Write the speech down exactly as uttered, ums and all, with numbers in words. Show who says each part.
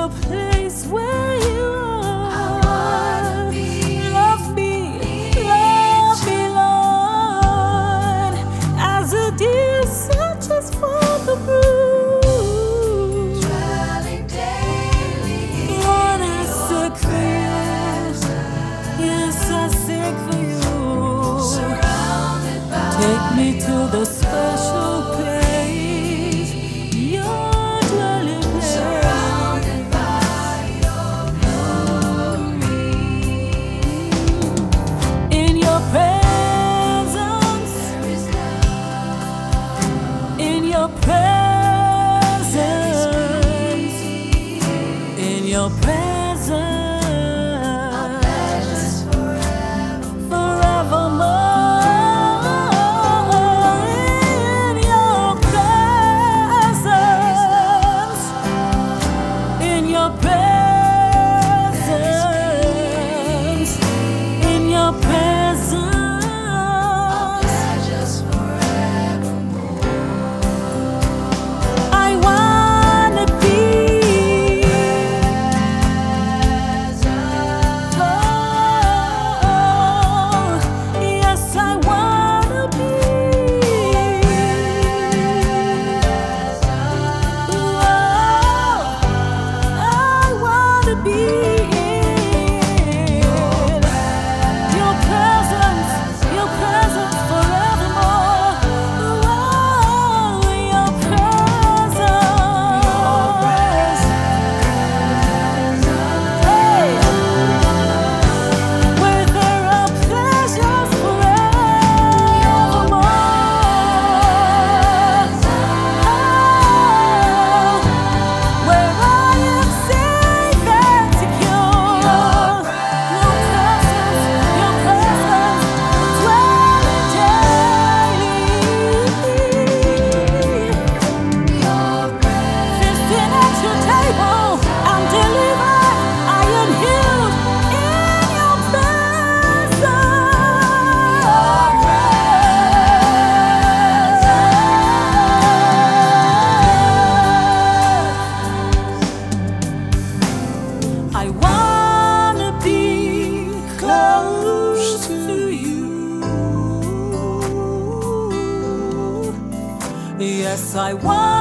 Speaker 1: the place where you are. Love me, love me, Lord, as a deer searches for the brook. Lord, I seek for you. Yes, I seek for you. Take me to the special place, your dwelling place. Surrounded by your glory. In your presence, there is love. In your presence, in your presence. I wanna be close to you. Yes, I want.